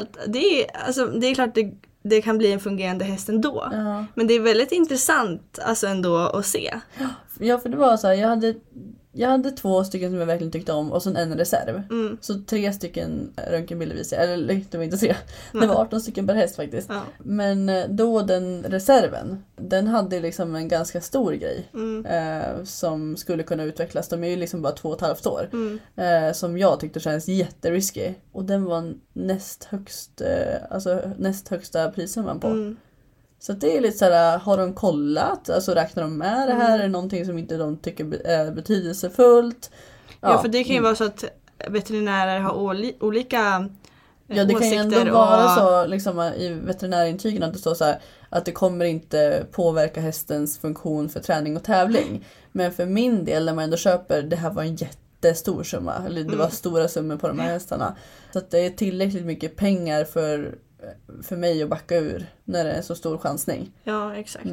är klart det kan bli en fungerande häst ändå. Ja. Men det är väldigt intressant alltså ändå att se. Ja, för det var så här, jag hade 2 stycken som jag verkligen tyckte om och sen en reserv. Så 3 stycken röntgenbilder visade jag. Eller det var inte 3. Det var 18 stycken per häst faktiskt. Ja. Men då den reserven, den hade liksom en ganska stor grej. Som skulle kunna utvecklas. De är ju liksom bara 2,5 år. Som jag tyckte känns jätterisky. Och den var näst högsta prissumman på. Så det är lite såhär, har de kollat? Alltså räknar de med det här? Är det någonting som inte de tycker är betydelsefullt? Ja, för det kan ju vara så att veterinärer har olika ja, det kan ju ändå vara så liksom, i veterinärintygen att det står så här, att det kommer inte påverka hästens funktion för träning och tävling. Men för min del, när man ändå köper, det här var en jättestor summa. Eller det var stora summor på de här hästarna. Så att det är tillräckligt mycket pengar för mig att backa ur när det är så stor chansning. Ja, exakt.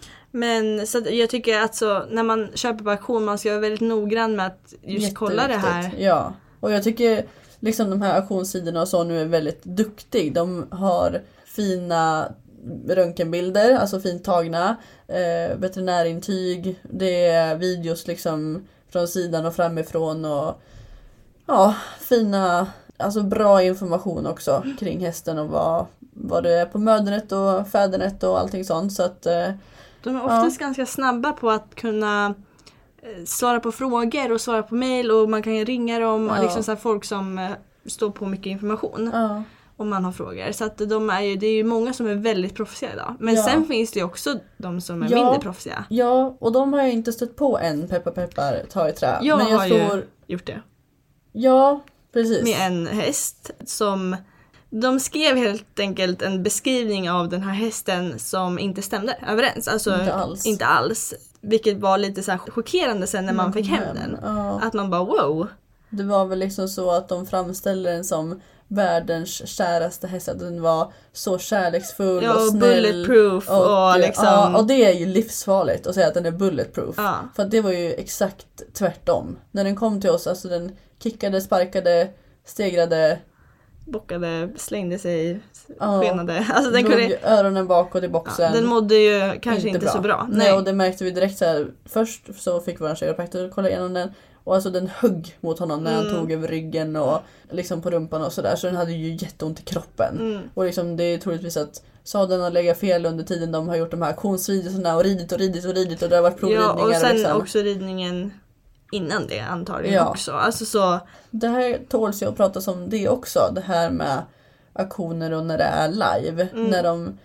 Men så jag tycker att så, när man köper på auktion, man ska vara väldigt noggrann med att just kolla det här. Ja, och jag tycker liksom de här auktionssidorna och så nu är väldigt duktig. De har fina röntgenbilder, alltså fint tagna, veterinärintyg, det är videos liksom från sidan och framifrån och ja, fina, alltså bra information också kring hästen och vad det är på mödernet och fädernet och allting sånt. Så att, de är oftast ganska snabba på att kunna svara på frågor och svara på mejl och man kan ringa dem och liksom så här folk som står på mycket information om man har frågor. Så att det är ju många som är väldigt proffsiga idag. Men sen finns det ju också de som är mindre proffsiga. Ja, och de har jag inte stött på än, peppar ta i trä. Men jag har ju gjort det. Ja, precis. Med en häst som... De skrev helt enkelt en beskrivning av den här hästen som inte stämde överens. Alltså inte alls. Vilket var lite så här chockerande sen när man fick hem den. Att man bara wow. Det var väl liksom så att de framställde den som världens käraste häst. Att den var så kärleksfull och snäll. Bulletproof. Och liksom... Ja, och det är ju livsfarligt att säga att den är bulletproof. För att det var ju exakt tvärtom. När den kom till oss, alltså den kickade, sparkade, stegrade... bockade, slängde sig, skenade. Alltså den kunde öronen bakåt i boxen. Den mådde ju kanske inte så bra. Nej, och det märkte vi direkt så här. Först så fick vår chiropraktor kolla igenom den. Och alltså den högg mot honom när han tog över ryggen och liksom på rumpan och sådär. Så den hade ju jätteont i kroppen. Och liksom det är troligtvis att sadeln har legat fel under tiden de har gjort de här auktionsvideorna och ridit och det har varit provridningar. Ja, och sen liksom. också ridningen innan det antagligen också. Alltså så... Det här tåls ju att prata om det också. Det här med auktioner och när det är live. När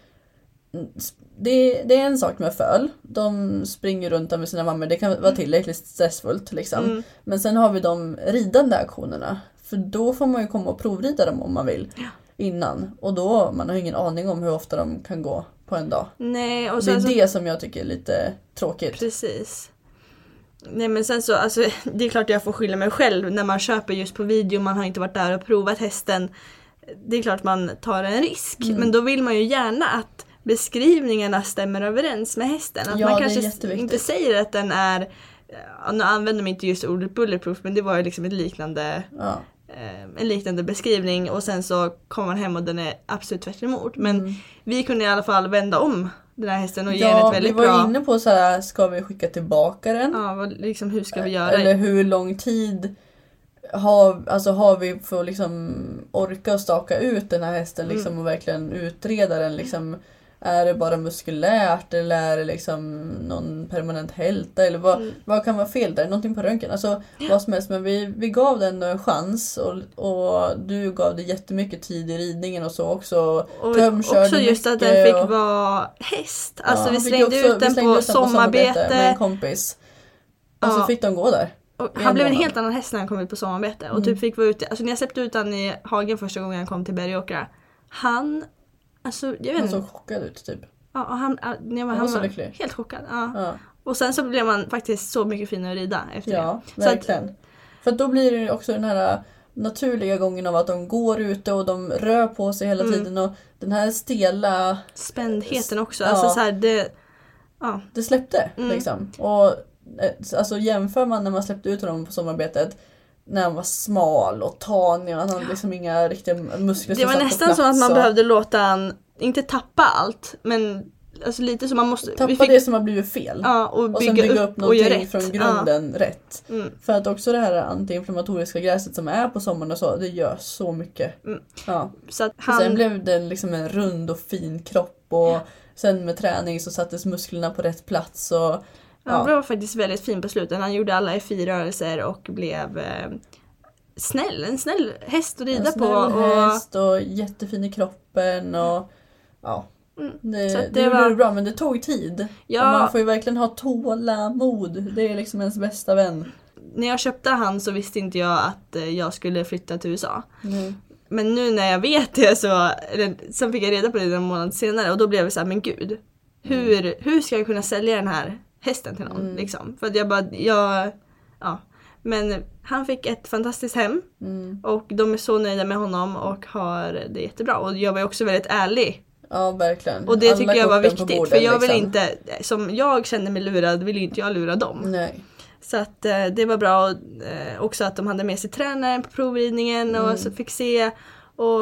det är en sak med föl. De springer runt med sina mammor. Det kan vara tillräckligt stressfullt liksom. Men sen har vi de ridande auktionerna. För då får man ju komma och provrida dem om man vill. Innan. Och då man har ingen aning om hur ofta de kan gå på en dag. Nej, och det är det som jag tycker är lite tråkigt. Precis. Nej, men sen så, alltså, det är klart jag får skylla mig själv när man köper just på video, man har inte varit där och provat hästen. Det är klart man tar en risk, men då vill man ju gärna att beskrivningarna stämmer överens med hästen. Att man kanske inte säger att den är, nu använder man inte just ordet bulletproof, men det var ju liksom ett liknande, en liknande beskrivning och sen så kommer man hem och den är absolut tvärt emot. Men vi kunde i alla fall vända om den här hästen och ge den ett väldigt bra... vi var inne på så här, ska vi skicka tillbaka den? Ja, liksom hur ska vi göra? Eller hur lång tid har vi för att liksom orka och staka ut den här hästen liksom, och verkligen utreda den liksom. Är det bara muskulärt eller är det liksom någon permanent hälta eller vad kan vara fel där? Någonting på röntgen, alltså vad som helst. Men vi gav den en chans och du gav det jättemycket tid i ridningen och så också. Och också just att den fick vara häst. Alltså vi slängde ut den på sommarbete med en kompis. Och så fick de gå där. Och han blev en helt annan häst när han kom ut på sommarbete. Och typ fick vara ute, alltså när jag släppte ut han i hagen första gången han kom till Bergåkra. Alltså, jag vet inte. Han såg chockad ut typ. Ja, och han var helt chockad. Ja. Och sen så blev man faktiskt så mycket finare att rida efter det. Ja, verkligen. För då blir det också den här naturliga gången av att de går ute och de rör på sig hela tiden. Och den här stela... spändheten också. Alltså så här, det släppte liksom. Och alltså jämför man när man släppte ut honom på sommarbetet när han var smal och tanig och han hade liksom inga riktiga muskler. Det var nästan så att man behövde låta han, inte tappa allt, men alltså lite som man måste... Tappa det som har blivit fel. Ja, och sen bygga upp någonting från grunden rätt. För att också det här antiinflammatoriska gräset som är på sommaren och så, det gör så mycket. Ja. Så att sen blev det liksom en rund och fin kropp och sen med träning så sattes musklerna på rätt plats. Och, han var faktiskt väldigt fin på slutet. Han gjorde alla FI-rörelser och blev en snäll häst att rida på. Häst och jättefin i kroppen och det gjorde bra, men det tog tid. Ja. Och man får ju verkligen ha tålamod. Det är liksom ens bästa vän. När jag köpte han så visste inte jag att jag skulle flytta till USA. Men nu när jag vet det så fick jag reda på det en månad senare och då blev jag så här, men gud. Hur ska jag kunna sälja den här hästen till någon liksom? För att men han fick ett fantastiskt hem och de är så nöjda med honom och har det jättebra. Och jag var också väldigt ärlig. Ja, verkligen. Och det tycker jag var viktigt. Borden, för jag vill inte, som jag kände mig lurad, vill inte jag lura dem. Nej. Så att det var bra också att de hade med sig tränaren på provridningen och så fick se. Och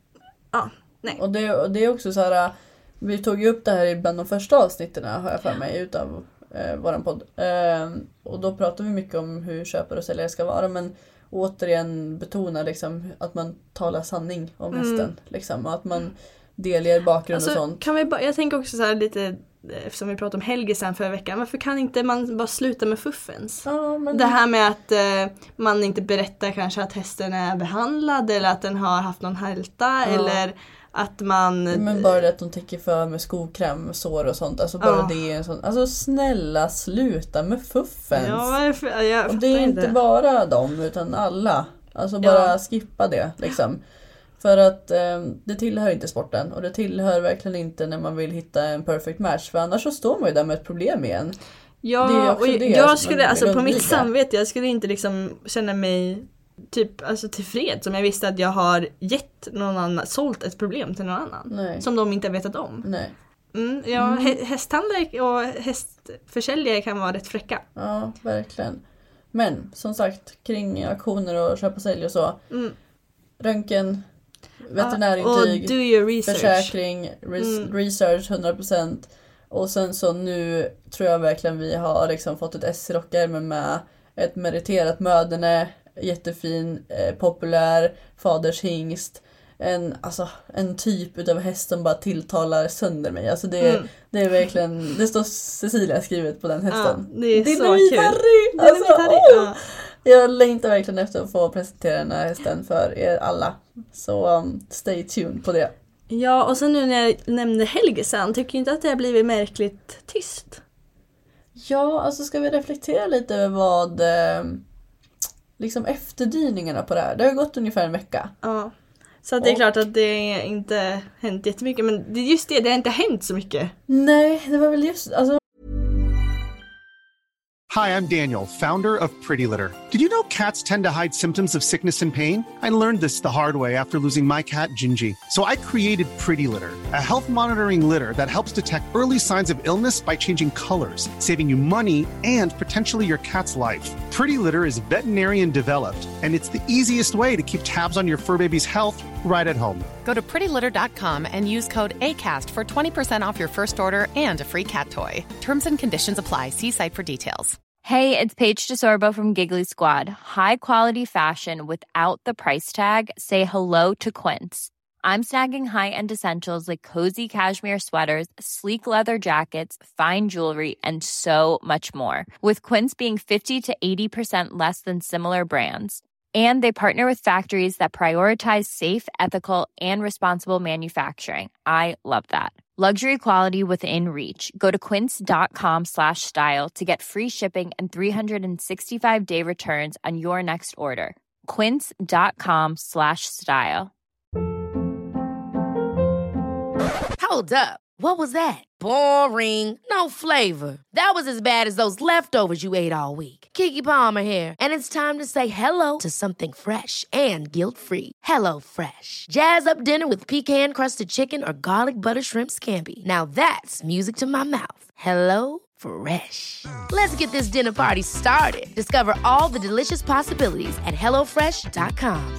nej. Och det är också så här, vi tog ju upp det här bland de första avsnitten har jag för mig utav våran podd. Och då pratar vi mycket om hur köpare och säljare ska vara, men återigen betona liksom att man talar sanning om hästen liksom, och att man delger bakgrund och sånt. Jag tänker också så här lite, eftersom vi pratade om Helge sen förra veckan, varför kan inte man bara sluta med fuffens? Det här med att man inte berättar kanske att hästen är behandlad eller att den har haft någon hälta eller att man... Men bara det att de täcker för med skokräm, sår och sånt. Alltså bara det är en sån... Alltså snälla, sluta med fuffens. Jag och det är inte bara dem utan alla. Alltså bara skippa det liksom. För att det tillhör inte sporten. Och det tillhör verkligen inte när man vill hitta en perfect match. För annars så står man ju där med ett problem igen. Ja, och jag skulle, alltså på mitt samvete, jag skulle inte liksom känna mig typ alltså tillfreds som jag visste att jag har gett någon annan, sålt ett problem till någon annan. Nej. Som de inte har vetat om. Nej. Hästhandlare och hästförsäljare kan vara rätt fräcka. Ja, verkligen. Men som sagt, kring auktioner och köp och sälj och så. Röntgen, veterinärintyg, och do your research. Försäkring, research 100%. Och sen så nu tror jag verkligen vi har liksom fått ett S-rockärme med ett meriterat möderne, jättefin, populär, faders hingst. En typ utav häst som bara tilltalar sönder mig. Alltså det är verkligen, det står Cecilia skrivet på den hästen. Ja, det är så kul. Harry. Jag längtar verkligen efter att få presentera den här hästen för er alla. Så stay tuned på det. Ja, och sen nu när jag nämnde Helgesan, tycker jag inte att det har blivit märkligt tyst? Ja, alltså ska vi reflektera lite över vad liksom efterdyningarna på det här. Det har gått ungefär en vecka. Ja, så det är klart att det inte hänt jättemycket. Men det är just det har inte hänt så mycket. Nej, det var väl just... Alltså... Hi, I'm Daniel, founder of Pretty Litter. Did you know cats tend to hide symptoms of sickness and pain? I learned this the hard way after losing my cat, Gingy. So I created Pretty Litter, a health monitoring litter that helps detect early signs of illness by changing colors, saving you money and potentially your cat's life. Pretty Litter is veterinarian developed, and it's the easiest way to keep tabs on your fur baby's health right at home. Go to prettylitter.com and use code ACAST for 20% off your first order and a free cat toy. Terms and conditions apply. See site for details. Hey, it's Paige DeSorbo from Giggly Squad. High quality fashion without the price tag. Say hello to Quince. I'm snagging high-end essentials like cozy cashmere sweaters, sleek leather jackets, fine jewelry, and so much more. With Quince being 50 to 80% less than similar brands. And they partner with factories that prioritize safe, ethical, and responsible manufacturing. I love that. Luxury quality within reach. Go to quince.com/style to get free shipping and 365-day returns on your next order. Quince.com/style. Hold up. What was that? Boring. No flavor. That was as bad as those leftovers you ate all week. Keke Palmer here, and it's time to say hello to something fresh and guilt-free. Hello Fresh. Jazz up dinner with pecan-crusted chicken or garlic butter shrimp scampi. Now that's music to my mouth. Hello Fresh. Let's get this dinner party started. Discover all the delicious possibilities at hellofresh.com.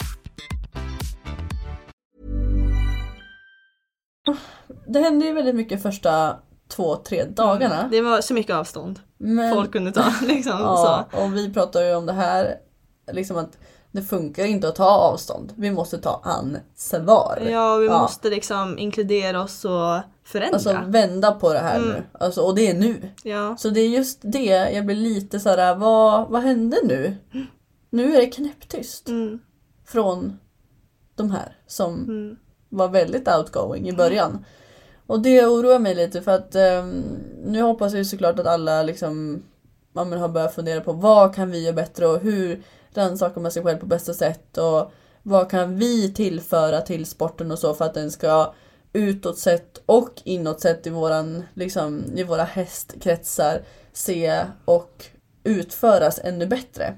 Det hände ju väldigt mycket första 2-3 dagarna. Det var så mycket avstånd. Folk kunde ta liksom. Ja, så. och vi pratar ju om det här liksom att det funkar inte att ta avstånd. Vi måste ta ansvar. Ja, vi måste liksom inkludera oss och förändra. Alltså vända på det här nu. Alltså, och det är nu. Ja. Så det är just det. Jag blir lite så här, vad hände nu? Nu är det knäpptyst. Från de här som var väldigt outgoing i början. Och det oroar mig lite för att nu hoppas jag såklart att alla liksom har börjat fundera på vad kan vi göra bättre och hur rannsakar man sig själv på bästa sätt och vad kan vi tillföra till sporten och så för att den ska utåt sett och inåt sett i våran liksom i våra hästkretsar se och utföras ännu bättre.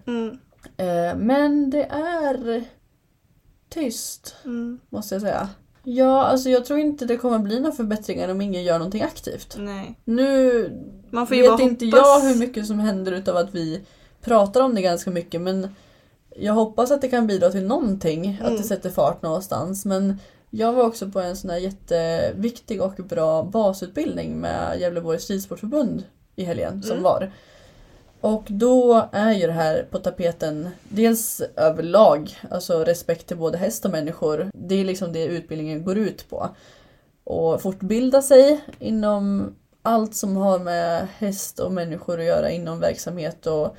Men det är tyst måste jag säga. Ja, alltså jag tror inte det kommer bli några förbättringar om ingen gör någonting aktivt. Nej. Nu man får ju vet bara inte jag hur mycket som händer utav att vi pratar om det ganska mycket, men jag hoppas att det kan bidra till någonting, att det sätter fart någonstans. Men jag var också på en sån här jätteviktig och bra basutbildning med Gävleborgs ridsportförbund i helgen som var. Och då är ju det här på tapeten dels överlag, alltså respekt till både häst och människor. Det är liksom det utbildningen går ut på. Och fortbilda sig inom allt som har med häst och människor att göra inom verksamhet och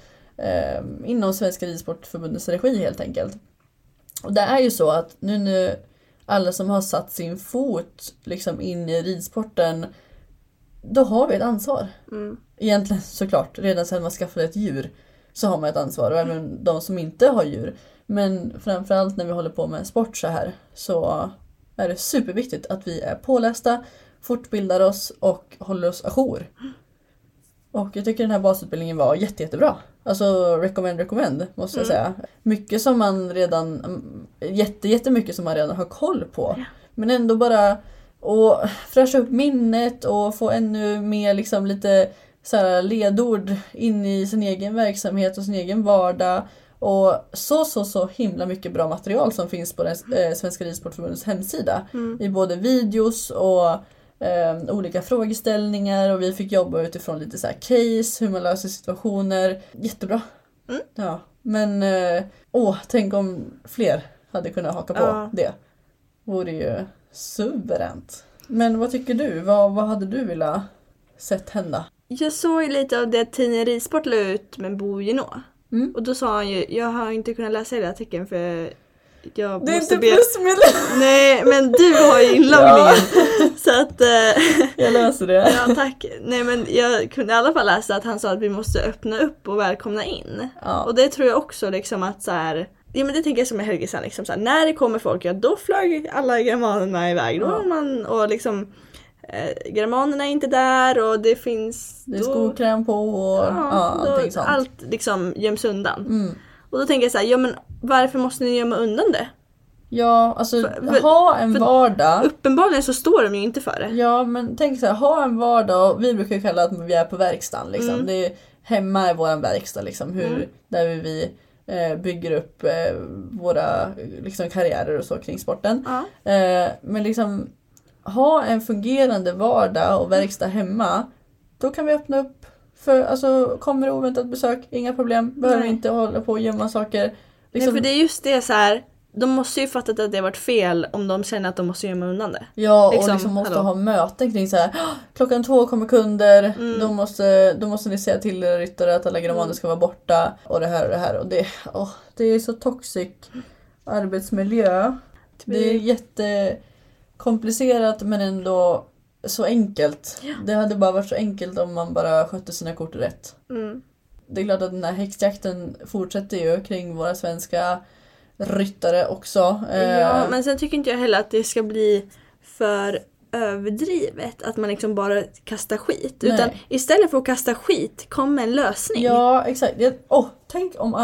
inom Svenska ridsportförbundets regi helt enkelt. Och det är ju så att nu alla som har satt sin fot liksom in i ridsporten, då har vi ett ansvar. Egentligen såklart, redan sedan man skaffade ett djur så har man ett ansvar. Och även de som inte har djur. Men framförallt när vi håller på med sport så här så är det superviktigt att vi är pålästa, fortbildar oss och håller oss ajour. Och jag tycker den här basutbildningen var jättebra. Alltså recommend måste jag säga. Mycket som man redan, jättemycket som man redan har koll på. Men ändå bara och fräscha upp minnet och få ännu mer liksom lite så här ledord in i sin egen verksamhet och sin egen vardag. Och så himla mycket bra material som finns på den Svenska ridsportförbundets hemsida. I både videos och olika frågeställningar, och vi fick jobba utifrån lite så här case, hur man löser situationer. Jättebra. Ja, men tänk om fler hade kunnat haka på det. Vore ju suveränt. Men vad tycker du? Vad hade du velat sett hända? Jag såg lite av det tidningen Ridsport la ut med Bo Genå. Och då sa han ju, jag har inte kunnat läsa hela artikeln för jag det är måste inte plusmedlem. Nej, men du har ju inloggningen. Så att jag läser det. Ja, tack. Nej, men jag kunde i alla fall läsa att han sa att vi måste öppna upp och välkomna in. Och det tror jag också liksom att så här. Ja, men det tänker jag som med Helgesand liksom så här, när det kommer folk, ja då flög alla germanerna iväg då och liksom germanerna är inte där och det finns det är skokräm på och allting sånt. Allt liksom göms undan. Och då tänker jag så här, ja men varför måste ni gömma undan det? Ja, alltså ha en vardag. Uppenbarligen så står de ju inte för det. Ja, men tänk så här, ha en vardag, och vi brukar kalla att vi är på verkstaden liksom. Det är hemma i våran verkstad liksom, där vi bygger upp våra liksom karriärer och så kring sporten. Men liksom ha en fungerande vardag och verkstad hemma, då kan vi öppna upp för, alltså kommer det oväntat besök, inga problem, behöver inte hålla på och gömma saker liksom. Nej, för det är just det så här, de måste ju fattat att det har varit fel om de känner att de måste gömma undan det. Ja, liksom, och liksom måste ha möten kring så här, 2:00 kommer kunder, då måste ni säga till era ryttare att alla germaner ska vara borta och det här och det här. Och det är så toxic arbetsmiljö. Det är jättekomplicerat men ändå så enkelt. Det hade bara varit så enkelt om man bara skötte sina kort rätt. Det är klart att den här häxjakten fortsätter ju kring våra svenska ryttare också. Ja, men sen tycker inte jag heller att det ska bli för överdrivet att man liksom bara kastar skit. Nej. Utan istället för att kasta skit kommer en lösning. Ja, exakt. Tänk om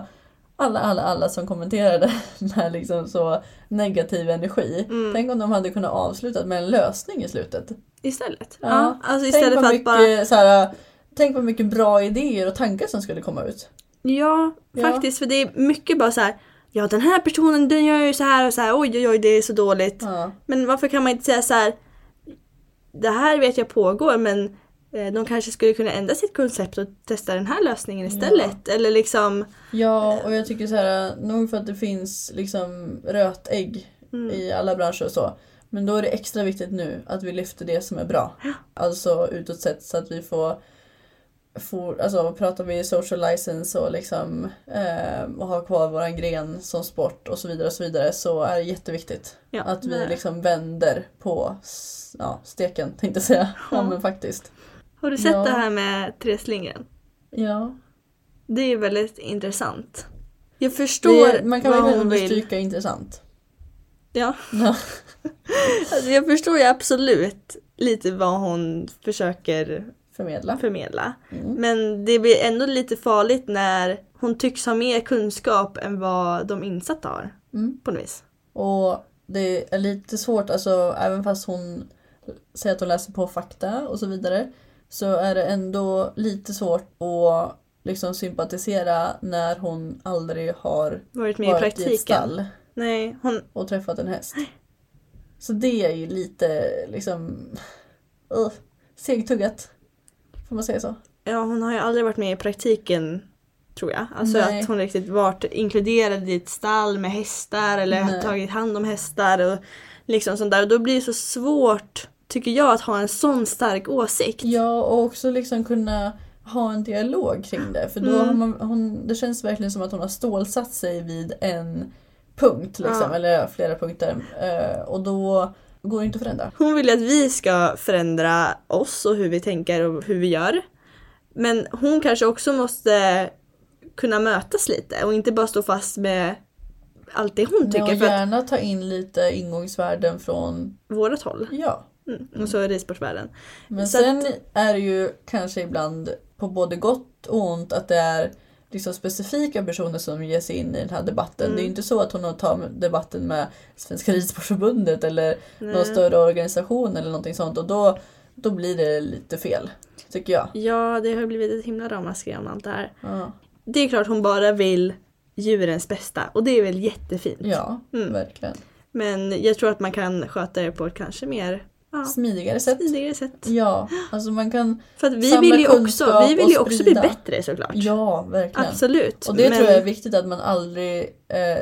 alla som kommenterade med liksom så negativ energi. Tänk om de hade kunnat avsluta med en lösning i slutet. Istället? Ja, alltså istället för att bara... Tänk på mycket bra idéer och tankar som skulle komma ut. Ja, faktiskt. För det är mycket bara så här... Ja, den här personen, den gör ju så här och så här. Oj, det är så dåligt. Ja. Men varför kan man inte säga så här... Det här vet jag pågår, men de kanske skulle kunna ändra sitt koncept och testa den här lösningen istället. Ja. Eller liksom... Ja, och jag tycker så här... Nog för att det finns liksom rötägg i alla branscher och så. Men då är det extra viktigt nu att vi lyfter det som är bra. Ja. Alltså utåt sett så att vi får alltså pratar vi social license och liksom och ha kvar våran gren som sport och så vidare så är det jätteviktigt att vi liksom vänder på steken, tänkte jag säga. Ja, men faktiskt. Har du sett det här med träslingren? Ja. Det är väldigt intressant. Jag förstår man kan väl understryka intressant. Ja. Alltså jag förstår ju absolut lite vad hon försöker förmedla. Men det blir ändå lite farligt när hon tycks ha mer kunskap än vad de insatta har. På något vis. Och det är lite svårt, alltså även fast hon säger att hon läser på fakta och så vidare, så är det ändå lite svårt att liksom sympatisera när hon aldrig har varit med i praktiken. I ett stall. Nej, och träffat en häst. Så det är ju lite liksom segtuggat. Får man säga så? Ja, hon har ju aldrig varit med i praktiken, tror jag. Alltså att hon riktigt varit inkluderad i ett stall med hästar eller tagit hand om hästar och liksom sånt där. Och då blir det så svårt, tycker jag, att ha en sån stark åsikt. Ja, och också liksom kunna ha en dialog kring det. För då har det känns verkligen som att hon har stålsatt sig vid en punkt liksom, eller flera punkter. Och då går det inte att förändra. Hon vill att vi ska förändra oss och hur vi tänker och hur vi gör. Men hon kanske också måste kunna mötas lite och inte bara stå fast med allt det hon tycker. Och gärna ta in lite ingångsvärden från vårat håll. Ja. Och så är det ridsportsvärlden. Men så sen är det ju kanske ibland på både gott och ont att det är liksom specifika personer som ger sig in i den här debatten. Det är inte så att hon tar debatten med Svenska Ridsportförbundet eller någon större organisation eller någonting sånt. Och då blir det lite fel, tycker jag. Ja, det har blivit ett himla ramaskri om allt det här. Ja. Det är klart hon bara vill djurens bästa. Och det är väl jättefint. Ja, verkligen. Men jag tror att man kan sköta det på ett kanske mer... Smidigare sätt. Ja, alltså man kan för att vi vill ju också bli bättre, såklart. Ja, verkligen. Absolut. Och det tror jag är viktigt, att man aldrig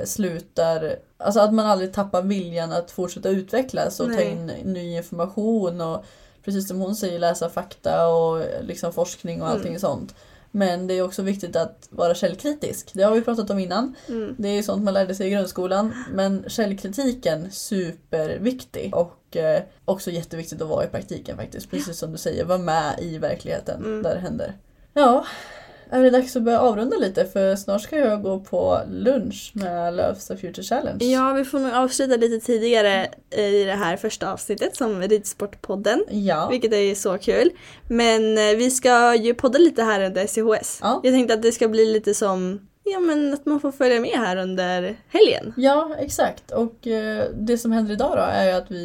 slutar, alltså att man aldrig tappar viljan att fortsätta utvecklas och ta in ny information och precis som hon säger, läsa fakta och liksom forskning och allting sånt. Men det är också viktigt att vara källkritisk. Det har vi pratat om innan. Det är sånt man lärde sig i grundskolan. Men källkritiken, superviktig. Och också jätteviktigt att vara i praktiken faktiskt. Precis som du säger, vara med i verkligheten där det händer. Ja, är det dags att börja avrunda lite? För snart ska jag gå på lunch med Loves the Future Challenge. Ja, vi får nog avsluta lite tidigare i det här första avsnittet som Ridsportpodden. Ja. Vilket är så kul. Men vi ska ju podda lite här under SCHS. Ja. Jag tänkte att det ska bli lite som... Ja, men att man får följa med här under helgen. Ja, exakt. Och det som händer idag då är ju att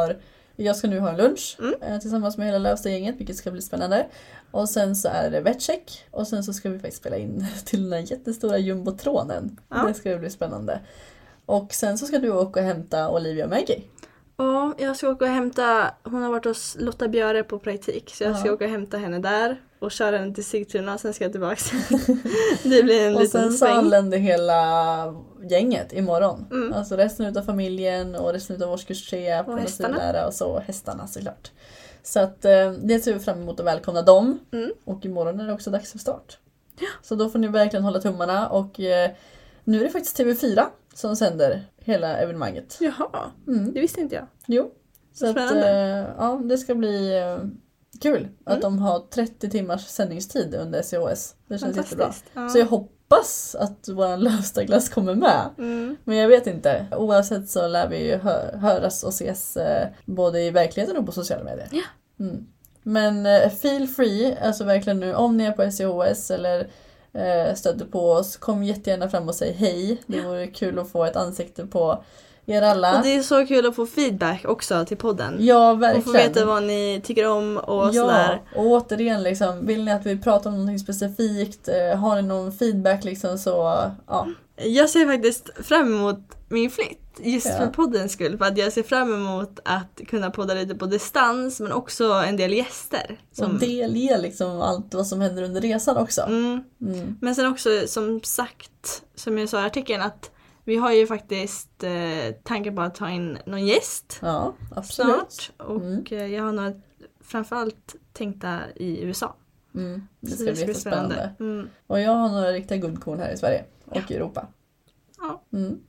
jag ska nu ha en lunch tillsammans med hela Lövsta-gänget, vilket ska bli spännande. Och sen så är det vetcheck. Och sen så ska vi faktiskt spela in till den jättestora jumbotronen. Ja. Det ska bli spännande. Och sen så ska du åka och hämta Olivia och Maggie. Ja, jag ska åka och hämta... Hon har varit hos Lotta Björe på praktik. Så jag ska åka och hämta henne där. Och köra henne till Sigtuna och sen ska jag tillbaka. Det blir en liten sväng. Och sen så anländer hela gänget imorgon. Alltså resten av familjen och resten av årskurs 3 på hästarna. Och så hästarna såklart. Så att det ser vi fram emot att välkomna dem. Och imorgon är det också dags för start. Ja. Så då får ni verkligen hålla tummarna. Och nu är det faktiskt TV4 som sänder hela evenemanget. Jaha, det visste inte jag. Jo. Så att, ja, det ska bli kul att de har 30 timmars sändningstid under SCHS. Det känns jättebra. Ja. Så jag hoppas att våran lösta glass kommer med. Men jag vet inte. Oavsett så lär vi ju höras och ses både i verkligheten och på sociala medier. Men feel free, alltså verkligen nu, om ni är på SCHS eller stöter på oss, kom jättegärna fram och säg hej. Det vore kul att få ett ansikte på er alla. Och det är så kul att få feedback också till podden. Ja, verkligen. Och få veta vad ni tycker om och sådär. Och återigen liksom, vill ni att vi pratar om någonting specifikt? Har ni någon feedback liksom så, ja. Jag ser faktiskt fram emot min flytt. Just för poddens skull. För att jag ser fram emot att kunna podda lite på distans. Men också en del gäster. Och delge liksom allt vad som händer under resan också. Men sen också som sagt, som jag sa i artikeln, att vi har ju faktiskt tankar på att ta in någon gäst. Ja, absolut. Snart. Och jag har nog framförallt tänkta i USA. Det ska bli jättespännande. Och jag har några riktiga guldkorn här i Sverige och i Europa. Ja.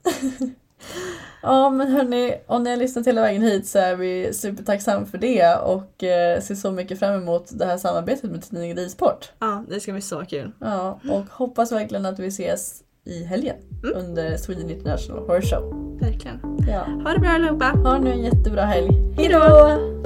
Ja, men hörni, om ni har lyssnat hela vägen hit så är vi supertacksamma för det och ser så mycket fram emot det här samarbetet med tidningen Ridsport. Ja, det ska bli så kul. Ja, och hoppas verkligen att vi ses i helgen under Sweden International Horse Show. Verkligen. Ja. Ha det bra allihopa. Ha nu en jättebra helg. Hej då!